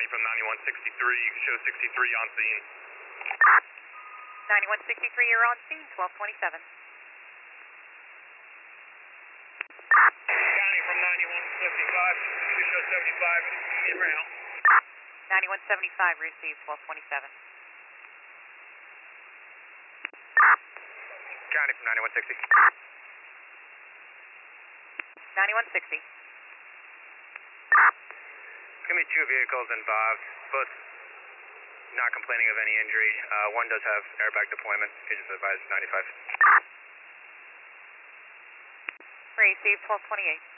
County from 9163. You can show 63 on scene. 9163, you're on scene, 1227. County from 9175. You can show 75 in rail. 9175, received, 1227. County from 9160. 9160. It's going to be two vehicles involved, both not complaining of any injury. One does have airbag deployment. Agents advised 95. Received, 1228.